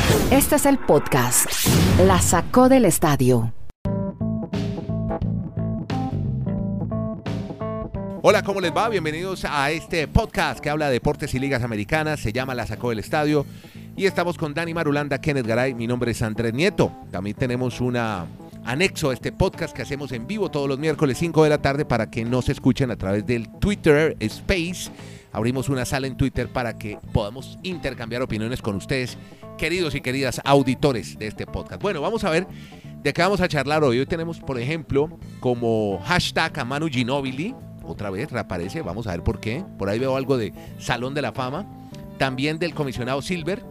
Este es el podcast La Sacó del Estadio. Hola, ¿cómo les va? Bienvenidos a este podcast que habla de deportes y ligas americanas. Se llama La Sacó del Estadio. Y estamos con Dani Marulanda, Kenneth Garay. Mi nombre es Andrés Nieto. También tenemos un anexo a este podcast que hacemos en vivo todos los miércoles 5 de la tarde para que nos escuchen a través del Twitter Space. Abrimos una sala en Twitter para que podamos intercambiar opiniones con ustedes, queridos y queridas auditores de este podcast. Bueno, vamos a ver de qué vamos a charlar hoy. Hoy tenemos, por ejemplo, como hashtag a Manu Ginóbili. Otra vez reaparece, vamos a ver por qué. Por ahí veo algo de Salón de la Fama. También del comisionado Silver.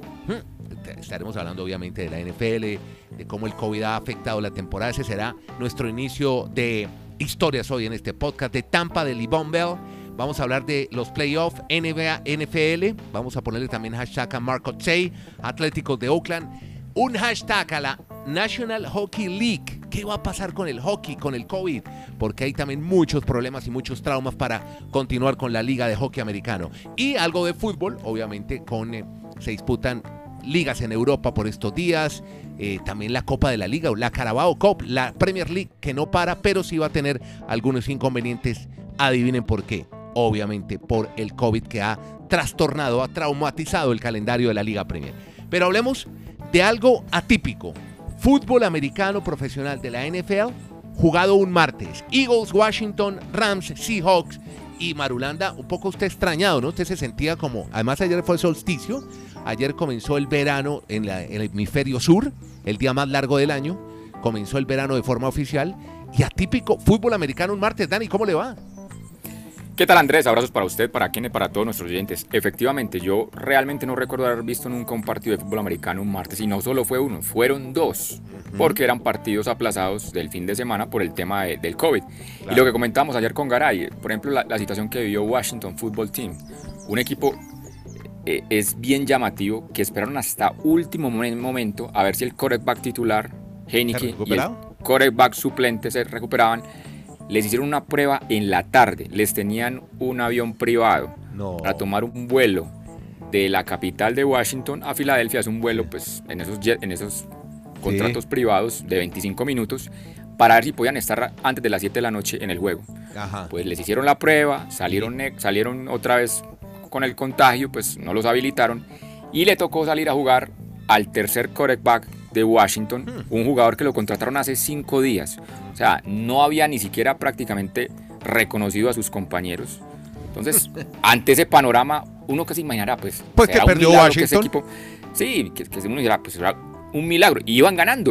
Estaremos hablando obviamente de la NFL, de cómo el COVID ha afectado la temporada. Ese será nuestro inicio de historias hoy en este podcast. De Tampa, de Le'Veon Bell. Vamos a hablar de los playoffs, NBA, NFL. Vamos a ponerle también hashtag a Mark Otsey, Atléticos de Oakland. Un hashtag a la National Hockey League. ¿Qué va a pasar con el hockey, con el COVID? Porque hay también muchos problemas y muchos traumas para continuar con la liga de hockey americano. Y algo de fútbol, obviamente, se disputan ligas en Europa por estos días. También la Copa de la Liga, o la Carabao Cup, la Premier League, que no para, pero sí va a tener algunos inconvenientes. Adivinen por qué. Obviamente por el COVID que ha trastornado, ha traumatizado el calendario de la Liga Premier. Pero hablemos de algo atípico. Fútbol americano profesional de la NFL, jugado un martes. Eagles, Washington, Rams, Seahawks. Y Marulanda, un poco usted extrañado, ¿no? Usted se sentía como, además ayer fue solsticio, ayer comenzó el verano en el hemisferio sur, el día más largo del año, comenzó el verano de forma oficial. Y atípico, fútbol americano un martes. Dani, ¿cómo le va? ¿Qué tal, Andrés? Abrazos para usted, para Kenneth, para todos nuestros oyentes. Efectivamente, yo realmente no recuerdo haber visto nunca un partido de fútbol americano un martes, y no solo fue uno, fueron dos, porque eran partidos aplazados del fin de semana por el tema del COVID. Claro. Y lo que comentábamos ayer con Garay, por ejemplo, la situación que vivió Washington Football Team, un equipo es bien llamativo, que esperaron hasta último momento a ver si el quarterback titular, Heinicke, y el quarterback suplente se recuperaban. Les hicieron una prueba en la tarde, les tenían un avión privado para tomar un vuelo de la capital de Washington a Filadelfia. Es un vuelo pues en esos contratos privados de 25 minutos para ver si podían estar antes de las 7 de la noche en el juego. Ajá. Pues les hicieron la prueba, salieron otra vez con el contagio, pues no los habilitaron y le tocó salir a jugar al tercer quarterback de Washington, un jugador que lo contrataron hace 5 días. O sea, no había ni siquiera prácticamente reconocido a sus compañeros. Entonces, ante ese panorama, uno que se imaginará, pues que perdió Washington. Que ese equipo, sí, que uno dijera, pues era un milagro. Y iban ganando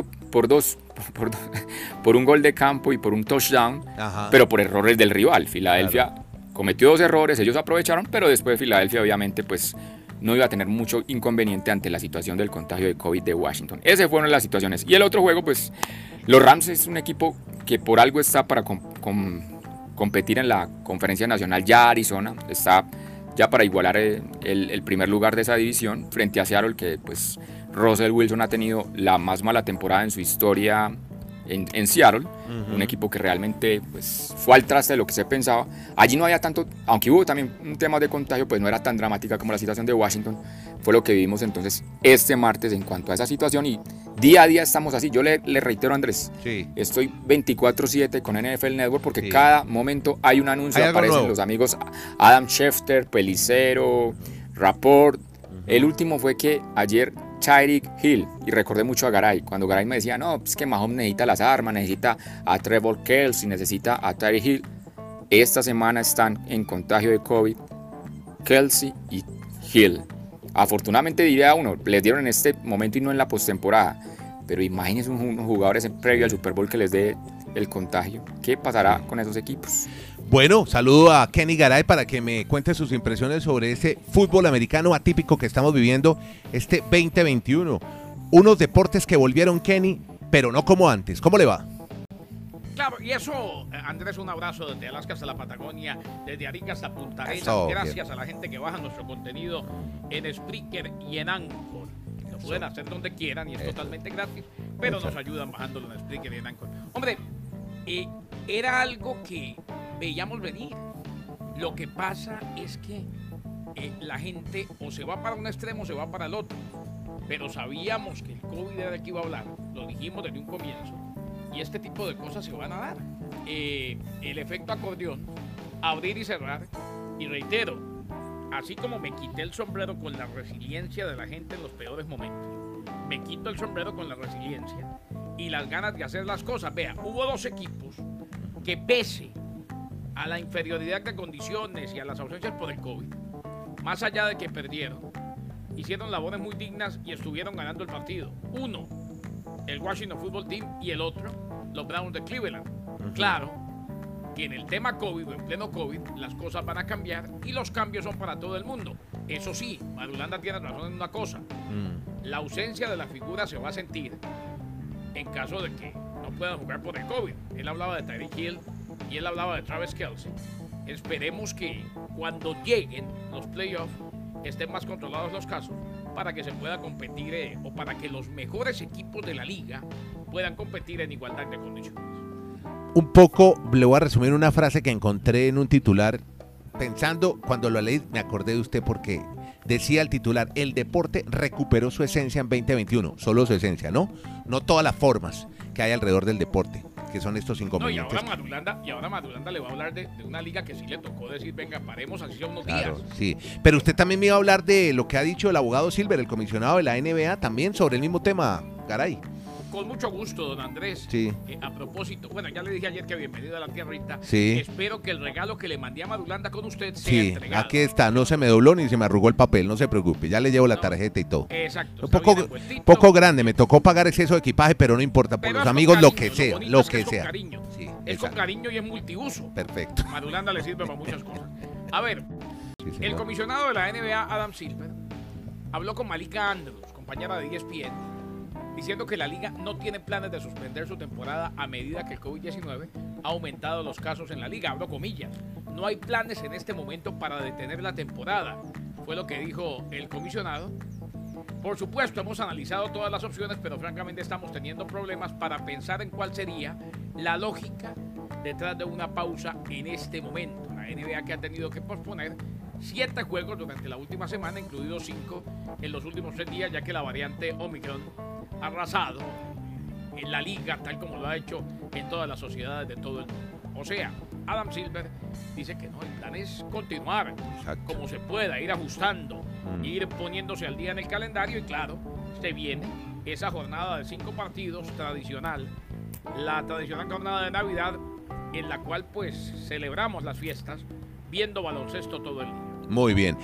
por un gol de campo y por un touchdown, pero por errores del rival. Filadelfia cometió 2 errores, ellos aprovecharon, pero después Filadelfia obviamente pues no iba a tener mucho inconveniente ante la situación del contagio de COVID de Washington. Esas fueron las situaciones. Y el otro juego, pues, los Rams es un equipo que por algo está para competir en la Conferencia Nacional. Ya Arizona está ya para igualar el primer lugar de esa división frente a Seattle, que pues Russell Wilson ha tenido la más mala temporada en su historia en Seattle, un equipo que realmente pues, fue al traste de lo que se pensaba. Allí no había tanto, aunque hubo también un tema de contagio, pues no era tan dramática como la situación de Washington. Fue lo que vivimos entonces este martes en cuanto a esa situación, y día a día estamos así. Yo le reitero, Andrés, estoy 24/7 con NFL Network porque cada momento hay un anuncio, aparecen los amigos Adam Schefter, Pelicero, Rapport. El último fue que ayer Tyreek Hill, y recordé mucho a Garay, cuando Garay me decía, no, es que Mahomes necesita las armas, necesita a Trevor Kelsey, necesita a Tyreek Hill. Esta semana están en contagio de COVID Kelsey y Hill. Afortunadamente, diría uno, les dieron en este momento y no en la postemporada, pero imagínense unos jugadores previo al Super Bowl que les dé el contagio. ¿Qué pasará con esos equipos? Bueno, saludo a Kenny Garay para que me cuente sus impresiones sobre ese fútbol americano atípico que estamos viviendo este 2021. Unos deportes que volvieron, Kenny, pero no como antes. ¿Cómo le va? Claro, y eso, Andrés, un abrazo desde Alaska hasta la Patagonia, desde Arica hasta Punta Arenas. Gracias a la gente que baja nuestro contenido en Spreaker y en Anchor. Lo pueden hacer donde quieran y es totalmente gratis, pero nos ayudan bajándolo en Spreaker y en Anchor. Hombre, era algo que veíamos venir. Lo que pasa es que la gente o se va para un extremo o se va para el otro. pero sabíamos que el COVID era el que iba a hablar, lo dijimos desde un comienzo, y este tipo de cosas se van a dar. El efecto acordeón, abrir y cerrar, y reitero, así como me quité el sombrero con la resiliencia de la gente en los peores momentos, me quito el sombrero con la resiliencia y las ganas de hacer las cosas. Vea, hubo 2 equipos que pese a la inferioridad de condiciones y a las ausencias por el COVID, más allá de que perdieron, hicieron labores muy dignas y estuvieron ganando el partido. Uno, el Washington Football Team, y el otro, los Browns de Cleveland. Claro que en el tema COVID o en pleno COVID las cosas van a cambiar y los cambios son para todo el mundo. Eso sí, Marulanda tiene razón en una cosa. La ausencia de la figura se va a sentir en caso de que no puedan jugar por el COVID. Él hablaba de Tyreek Hill y él hablaba de Travis Kelce. Esperemos que cuando lleguen los playoffs estén más controlados los casos para que se pueda competir o para que los mejores equipos de la liga puedan competir en igualdad de condiciones. Un poco, le voy a resumir una frase que encontré en un titular. Pensando, cuando lo leí, me acordé de usted porque decía el titular: el deporte recuperó su esencia en 2021. Solo su esencia, ¿no? No todas las formas que hay alrededor del deporte, que son estos inconvenientes. No, y ahora Marulanda le va a hablar de una liga que sí le tocó decir, venga, paremos así ya unos días. Sí, pero usted también me iba a hablar de lo que ha dicho el abogado Silver, el comisionado de la NBA, también sobre el mismo tema, Garay. Con mucho gusto, don Andrés. Sí. A propósito, bueno, ya le dije ayer que bienvenido a la tierrita. Sí. Espero que el regalo que le mandé a Marulanda con usted sea entregado. Aquí está, no se me dobló ni se me arrugó el papel, no se preocupe, ya le llevo la tarjeta y todo. Exacto. Un poco grande, me tocó pagar exceso de equipaje, pero no importa, por los amigos cariño, lo que sea, lo que sea. Con cariño. Sí, es con cariño y es multiuso. Perfecto. Marulanda le sirve para muchas cosas. A ver, el comisionado de la NBA, Adam Silver, habló con Malika Andrews, compañera de ESPN, diciendo que la liga no tiene planes de suspender su temporada a medida que el COVID-19 ha aumentado los casos en la liga. Abro comillas. No hay planes en este momento para detener la temporada, fue lo que dijo el comisionado. Por supuesto, hemos analizado todas las opciones, pero francamente estamos teniendo problemas para pensar en cuál sería la lógica detrás de una pausa en este momento. La NBA, que ha tenido que posponer 7 juegos durante la última semana, incluidos 5 en los últimos 3 días, ya que la variante Omicron ha arrasado en la liga, tal como lo ha hecho en todas las sociedades de todo el mundo. O sea, Adam Silver dice que no, el plan es continuar. Exacto. Como se pueda, ir ajustando, ir poniéndose al día en el calendario, y claro, se viene esa jornada de 5 partidos tradicional, la tradicional jornada de Navidad, en la cual pues celebramos las fiestas viendo baloncesto todo el día. Muy bien.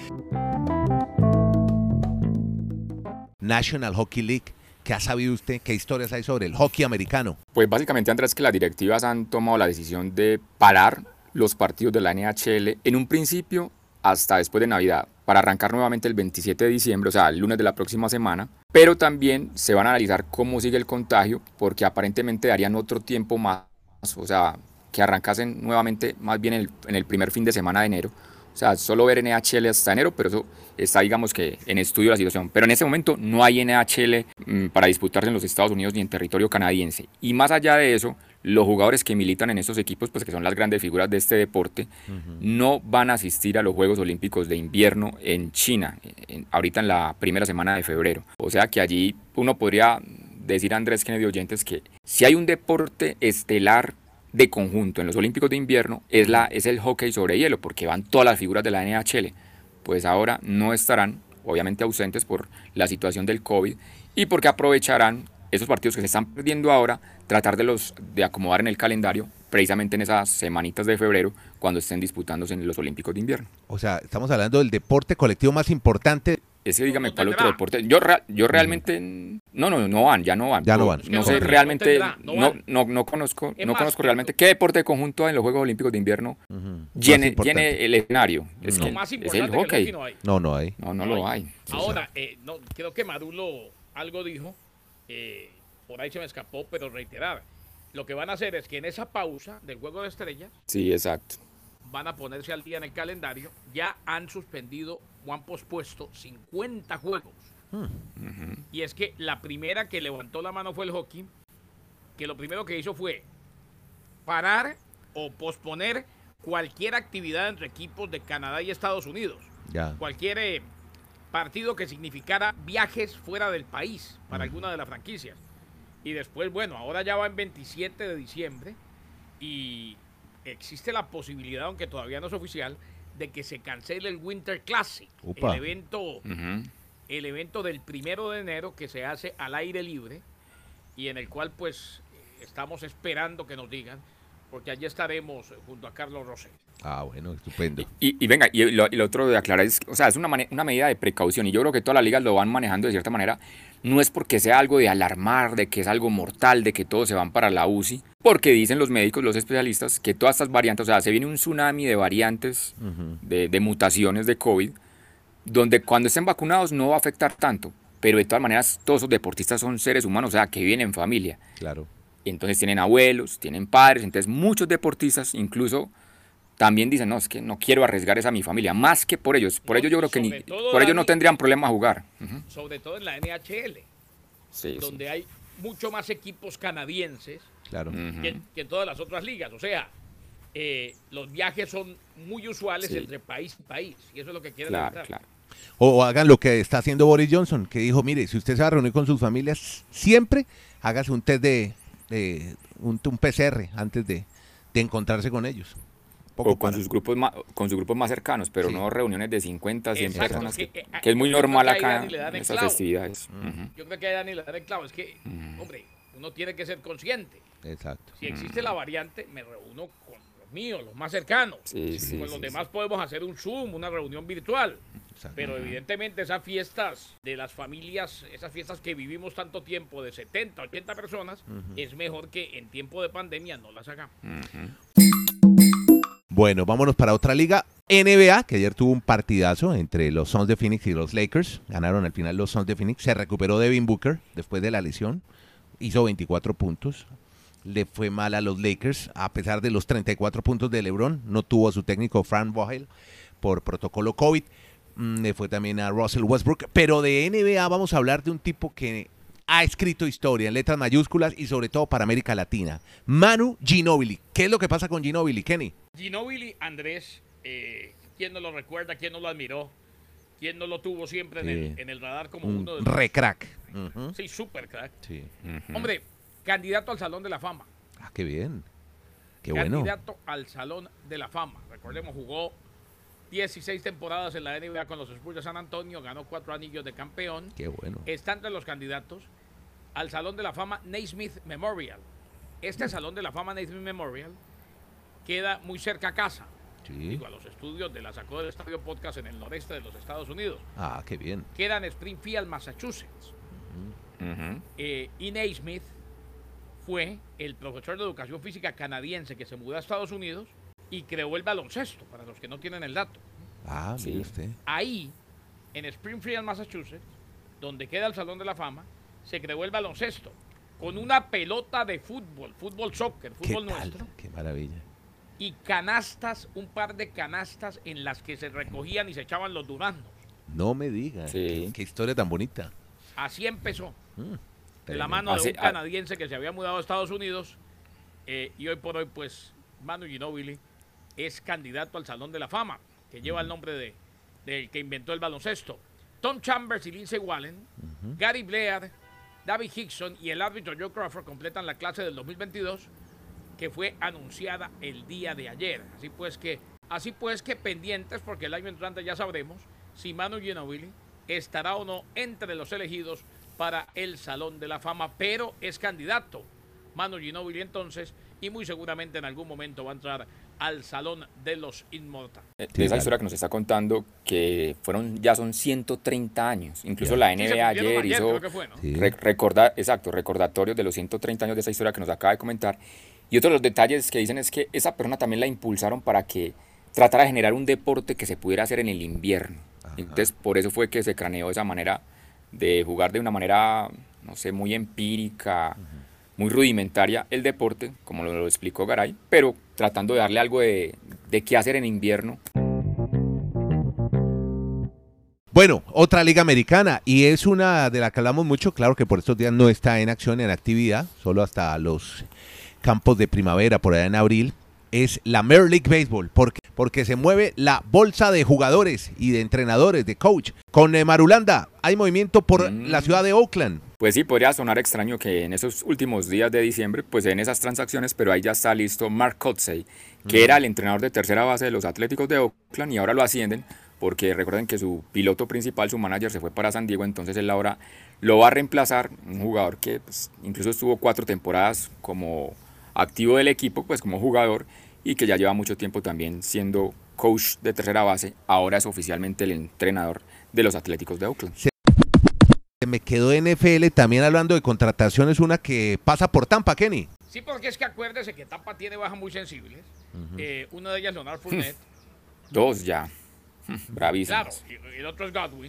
National Hockey League. ¿Qué ha sabido usted? ¿Qué historias hay sobre el hockey americano? Pues básicamente, Andrés, que las directivas han tomado la decisión de parar los partidos de la NHL en un principio hasta después de Navidad, para arrancar nuevamente el 27 de diciembre, o sea, el lunes de la próxima semana, pero también se van a analizar cómo sigue el contagio, porque aparentemente darían otro tiempo más, o sea, que arrancasen nuevamente más bien en el primer fin de semana de enero. O sea, solo ver NHL hasta enero, pero eso está, digamos que, en estudio la situación. Pero en ese momento no hay NHL para disputarse en los Estados Unidos ni en territorio canadiense. Y más allá de eso, los jugadores que militan en estos equipos, pues que son las grandes figuras de este deporte, no van a asistir a los Juegos Olímpicos de Invierno en China, ahorita en la primera semana de febrero. O sea que allí uno podría decir, Andrés Kennedy, oyentes, que si hay un deporte estelar de conjunto en los Olímpicos de Invierno es el hockey sobre hielo, porque van todas las figuras de la NHL. Pues ahora no estarán, obviamente ausentes por la situación del COVID, y porque aprovecharán esos partidos que se están perdiendo ahora, tratar de acomodar en el calendario precisamente en esas semanitas de febrero, cuando estén disputándose en los Olímpicos de Invierno. O sea, estamos hablando del deporte colectivo más importante. Ese, dígame, ¿cuál otro deporte? Yo realmente no van. Ya no van. No sé, realmente no conozco realmente qué deporte de conjunto hay en los Juegos Olímpicos de Invierno llene el escenario. Es el hockey. No hay. No lo hay. Ahora, creo que Marulo algo dijo, por ahí se me escapó, pero reiterar. Lo que van a hacer es que en esa pausa del Juego de Estrellas, sí, exacto, van a ponerse al día en el calendario. Ya han suspendido o han pospuesto 50 juegos. Y es que la primera que levantó la mano fue el hockey, que lo primero que hizo fue parar o posponer cualquier actividad entre equipos de Canadá y Estados Unidos. Ya. Cualquier partido que significara viajes fuera del país para alguna de las franquicias. Y después, bueno, ahora ya va en 27 de diciembre y existe la posibilidad, aunque todavía no es oficial, de que se cancele el Winter Classic, Upa. el evento del 1 de enero que se hace al aire libre y en el cual pues estamos esperando que nos digan, porque allí estaremos junto a Carlos Rosell. Ah, bueno, estupendo. Y venga, y lo otro de aclarar es, o sea, es una medida de precaución y yo creo que todas las ligas lo van manejando de cierta manera. No es porque sea algo de alarmar, de que es algo mortal, de que todos se van para la UCI, porque dicen los médicos, los especialistas, que todas estas variantes, o sea, se viene un tsunami de variantes, de mutaciones de COVID, donde cuando estén vacunados no va a afectar tanto, pero de todas maneras todos los deportistas son seres humanos, o sea, que viven en familia. Claro. Entonces tienen abuelos, tienen padres, entonces muchos deportistas incluso también dicen, no, es que no quiero arriesgar esa a mi familia, más que por ellos. Por ello yo creo que por ellos no tendrían problema a jugar. Sobre todo en la NHL, donde hay mucho más equipos canadienses que en todas las otras ligas. O sea, los viajes son muy usuales entre país y país, y eso es lo que quieren evitar. Claro. O hagan lo que está haciendo Boris Johnson, que dijo, mire, si usted se va a reunir con sus familias, siempre hágase un test un PCR antes de encontrarse con ellos. O con sus grupos más cercanos, pero no reuniones de 50, 100 personas, que es muy normal acá en estas festividades. Yo creo que a Dani le da el clavo, es que, hombre, uno tiene que ser consciente. Exacto. Si existe la variante, me reúno con los míos, los más cercanos. Con los demás podemos hacer un Zoom, una reunión virtual. Exacto. Pero evidentemente esas fiestas de las familias, esas fiestas que vivimos tanto tiempo, de 70, 80 personas, es mejor que en tiempo de pandemia no las hagamos. Bueno, vámonos para otra liga, NBA, que ayer tuvo un partidazo entre los Suns de Phoenix y los Lakers. Ganaron al final los Suns de Phoenix. Se recuperó Devin Booker después de la lesión. Hizo 24 puntos. Le fue mal a los Lakers, a pesar de los 34 puntos de LeBron. No tuvo a su técnico Frank Vogel por protocolo COVID. Le fue también a Russell Westbrook. Pero de NBA vamos a hablar de un tipo que ha escrito historia en letras mayúsculas y sobre todo para América Latina. Manu Ginóbili. ¿Qué es lo que pasa con Ginóbili, Kenny? Ginóbili, Andrés, ¿quién no lo recuerda? ¿Quién no lo admiró? ¿Quién no lo tuvo siempre en el radar como uno de los... Recrack. Sí, super crack. Sí. Hombre, candidato al Salón de la Fama. Ah, qué bien. Qué bueno. Candidato al Salón de la Fama. Recordemos, jugó 16 temporadas en la NBA con los Spurs de San Antonio, ganó 4 anillos de campeón. Qué bueno. Está entre los candidatos al Salón de la Fama Naismith Memorial. Este Salón de la Fama Naismith Memorial queda muy cerca a casa. Sí. Digo, a los estudios de la Sacó del Estadio Podcast en el noreste de los Estados Unidos. Ah, qué bien. Queda en Springfield, Massachusetts. Y Naismith fue el profesor de educación física canadiense que se mudó a Estados Unidos y creó el baloncesto, para los que no tienen el dato. Ah, mire usted. Ahí, en Springfield, Massachusetts, donde queda el Salón de la Fama, se creó el baloncesto con una pelota de fútbol soccer, fútbol nuestro. Qué maravilla. Y canastas, un par de canastas en las que se recogían y se echaban los duraznos. No me digas. Sí. Qué historia tan bonita. Así empezó. De la mano de un canadiense que se había mudado a Estados Unidos. Y hoy por hoy, pues, Manu Ginóbili es candidato al Salón de la Fama, que lleva el nombre del que inventó el baloncesto. Tom Chambers y Lindsey Wallen, Gary Blair, David Hickson y el árbitro Joe Crawford completan la clase del 2022, que fue anunciada el día de ayer. Así pues que pendientes, porque el año entrante ya sabremos si Manu Ginóbili estará o no entre los elegidos para el Salón de la Fama, pero es candidato Manu Ginóbili entonces, y muy seguramente en algún momento va a entrar al Salón de los Inmortales. De esa historia que nos está contando, que ya son 130 años. Incluso la NBA ayer hizo recordatorios de los 130 años de esa historia que nos acaba de comentar. Y otro de los detalles que dicen es que esa persona también la impulsaron para que tratara de generar un deporte que se pudiera hacer en el invierno. Ajá. Entonces, por eso fue que se craneó esa manera de jugar de una manera, no sé, muy empírica, muy rudimentaria el deporte, como lo explicó Garay, pero tratando de darle algo de qué hacer en invierno. Bueno, otra liga americana, y es una de la que hablamos mucho. Claro que por estos días no está en acción, en actividad, solo hasta los campos de primavera por allá en abril, es la Major League Baseball, porque se mueve la bolsa de jugadores y de entrenadores, de coach. Con Marulanda, hay movimiento por la ciudad de Oakland. Pues sí, podría sonar extraño que en esos últimos días de diciembre pues se den esas transacciones, pero ahí ya está listo Mark Kotsay, que era el entrenador de tercera base de los Atléticos de Oakland, y ahora lo ascienden porque recuerden que su piloto principal, su manager, se fue para San Diego, entonces él ahora lo va a reemplazar, un jugador que pues, incluso estuvo 4 temporadas como activo del equipo, pues como jugador, y que ya lleva mucho tiempo también siendo coach de tercera base, ahora es oficialmente el entrenador de los Atléticos de Oakland. Se me quedó NFL también hablando de contrataciones, una que pasa por Tampa, Kenny. Sí, porque es que acuérdese que Tampa tiene bajas muy sensibles. Una de ellas es Leonard Fournette. 2 ya. Bravísimas. Claro, y el otro es Godwin.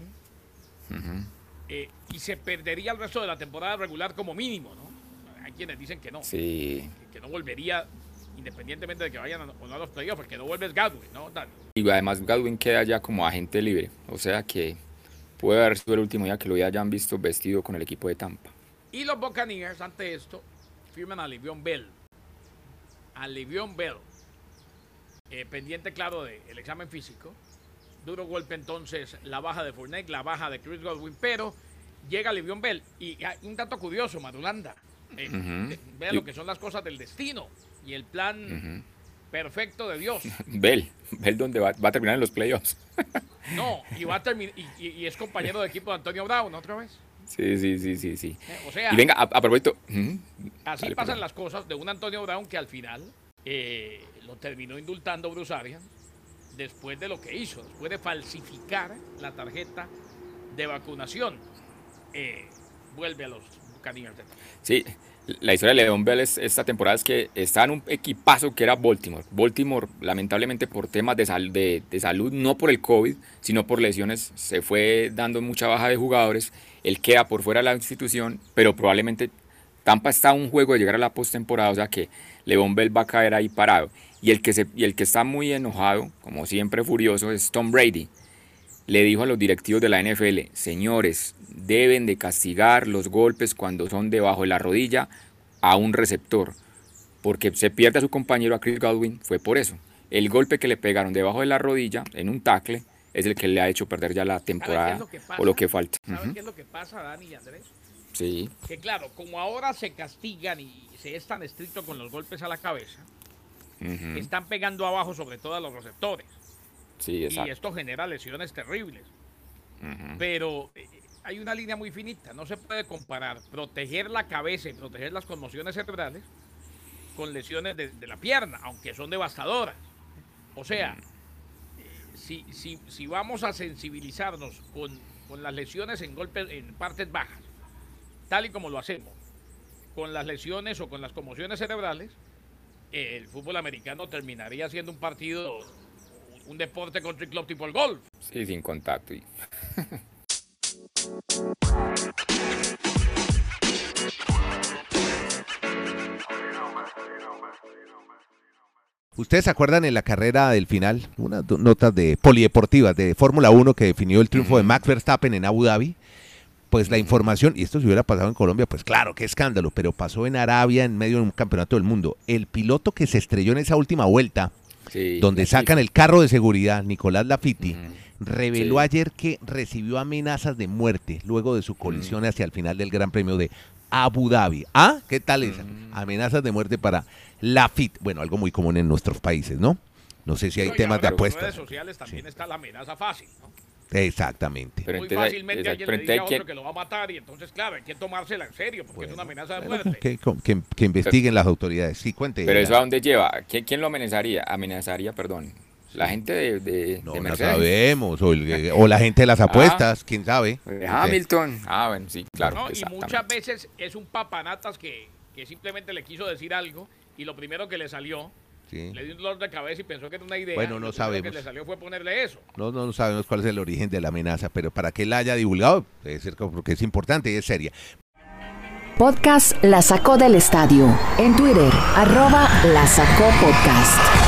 Y se perdería el resto de la temporada regular como mínimo, ¿no? Hay quienes dicen que no. Sí. Que no volvería, independientemente de que vayan o no a los playoffs, porque no vuelve es Godwin, ¿no? Y además Godwin queda ya como agente libre, o sea que puede haber sido el último día que lo hayan visto vestido con el equipo de Tampa. Y los Buccaneers, ante esto, firman a Le'Veon Bell. Pendiente, claro, del examen físico. Duro golpe entonces la baja de Fournette, la baja de Chris Godwin, pero llega Le'Veon Bell. Y hay un dato curioso, Marulanda. Vean lo que son las cosas del destino y el plan perfecto de Dios. Bell donde va a terminar en los playoffs. No, y va a terminar y es compañero de equipo de Antonio Brown otra vez. Sí. O sea, y venga, a propósito. Así pasan las cosas de un Antonio Brown que al final lo terminó indultando Bruce Arians después de lo que hizo, después de falsificar la tarjeta de vacunación. Vuelve a los Buccaneers. Sí, la historia de Le'Veon Bell esta temporada es que está en un equipazo que era Baltimore. Baltimore, lamentablemente por temas de salud, no por el COVID, sino por lesiones, se fue dando mucha baja de jugadores. Él queda por fuera de la institución, pero probablemente Tampa está a un juego de llegar a la postemporada, o sea que Le'Veon Bell va a caer ahí parado. Y el que está muy enojado, como siempre furioso, es Tom Brady. Le dijo a los directivos de la NFL, señores, deben de castigar los golpes cuando son debajo de la rodilla a un receptor, porque se pierde a su compañero, a Chris Godwin, fue por eso. El golpe que le pegaron debajo de la rodilla en un tackle es el que le ha hecho perder ya la temporada o lo que falta. ¿Saben qué es lo que pasa, Dani y Andrés? Sí. Que claro, como ahora se castigan y se es tan estricto con los golpes a la cabeza, están pegando abajo sobre todo a los receptores. Sí, exacto. Y esto genera lesiones terribles. Pero hay una línea muy finita. No se puede comparar proteger la cabeza y proteger las conmociones cerebrales con lesiones de la pierna, aunque son devastadoras. O sea, si vamos a sensibilizarnos con las lesiones en golpes, en partes bajas, tal y como lo hacemos con las lesiones o con las conmociones cerebrales, el fútbol americano terminaría siendo un partido, un deporte country club tipo el golf. Sí, sin contacto. ¿Ustedes se acuerdan en la carrera del final, unas notas de polideportivas de Fórmula 1 que definió el triunfo de Max Verstappen en Abu Dhabi? Pues la información, y esto si hubiera pasado en Colombia, pues claro, qué escándalo, pero pasó en Arabia en medio de un campeonato del mundo. El piloto que se estrelló en esa última vuelta, donde sacan el carro de seguridad, Nicolás Latifi, reveló ayer que recibió amenazas de muerte luego de su colisión hacia el final del Gran Premio de Abu Dhabi. ¿Ah? ¿Qué tal esa? Amenazas de muerte para Latifi. Bueno, algo muy común en nuestros países, ¿no? No sé si hay temas de apuestas. En redes sociales también está la amenaza fácil, ¿no? Exactamente. Pero muy fácilmente alguien le diga a otro que lo va a matar y entonces, claro, hay que tomársela en serio porque es una amenaza de muerte. Que investiguen las autoridades. Sí, cuente. Pero eso a dónde lleva. ¿Quién lo amenazaría? La gente de no Mercedes. Sabemos. O la gente de las apuestas, quién sabe. Hamilton. Bueno, sí, claro. No, y muchas veces es un papanatas que simplemente le quiso decir algo y lo primero que le salió, le dio un dolor de cabeza y pensó que era una idea. Bueno, no sabemos. Lo que le salió fue ponerle eso. No sabemos cuál es el origen de la amenaza, pero para que la haya divulgado, debe ser porque es importante y es seria. Podcast La Sacó del Estadio. En Twitter, @La Sacó Podcast.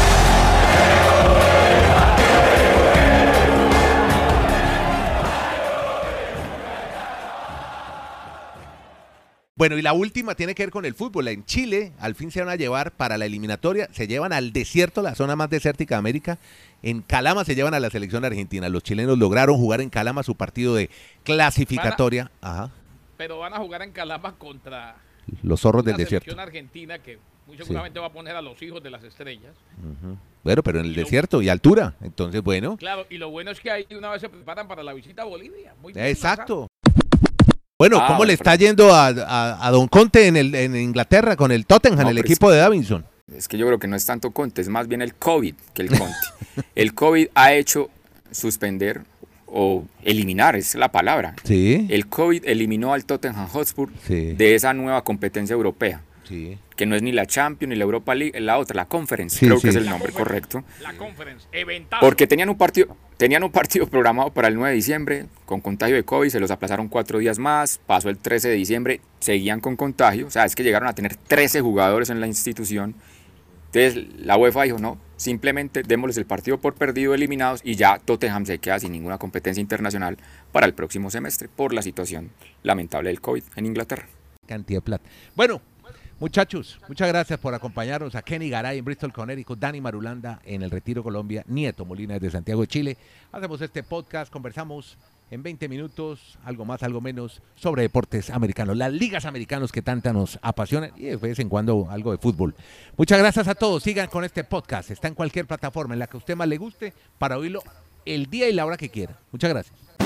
Bueno, y la última tiene que ver con el fútbol. En Chile, al fin se van a llevar para la eliminatoria, se llevan al desierto, la zona más desértica de América. En Calama se llevan a la selección argentina. Los chilenos lograron jugar en Calama su partido de clasificatoria. Ajá. Pero van a jugar en Calama contra los zorros del desierto. La selección argentina que muy seguramente va a poner a los hijos de las estrellas. Bueno, pero en el desierto y altura. Entonces, bueno. Claro, y lo bueno es que ahí una vez se preparan para la visita a Bolivia. Muy bien, exacto. Bueno, ¿cómo le está yendo a Don Conte en Inglaterra con el Tottenham, el equipo de Davinson? Es que yo creo que no es tanto Conte, es más bien el COVID que el Conte. El COVID ha hecho suspender o eliminar, es la palabra. Sí. El COVID eliminó al Tottenham Hotspur sí. de esa nueva competencia europea. Sí. Que no es ni la Champions ni la Europa League, la otra, la Conference, sí, creo sí. que es el nombre correcto. La Conference, eventado. Porque tenían un partido programado para el 9 de diciembre, con contagio de COVID, se los aplazaron 4 días más, pasó el 13 de diciembre, seguían con contagio, o sea, es que llegaron a tener 13 jugadores en la institución. Entonces la UEFA dijo, no, simplemente démosles el partido por perdido, eliminados, y ya Tottenham se queda sin ninguna competencia internacional para el próximo semestre, por la situación lamentable del COVID en Inglaterra. Cantidad de plata. Bueno, muchachos, muchas gracias por acompañarnos a Kenny Garay en Bristol, Connecticut, Dani Marulanda en El Retiro, Colombia, Nieto Molina desde Santiago de Chile. Hacemos este podcast, conversamos en 20 minutos, algo más, algo menos, sobre deportes americanos, las ligas americanas que tanta nos apasionan y de vez en cuando algo de fútbol. Muchas gracias a todos, sigan con este podcast, está en cualquier plataforma en la que a usted más le guste para oírlo el día y la hora que quiera. Muchas gracias.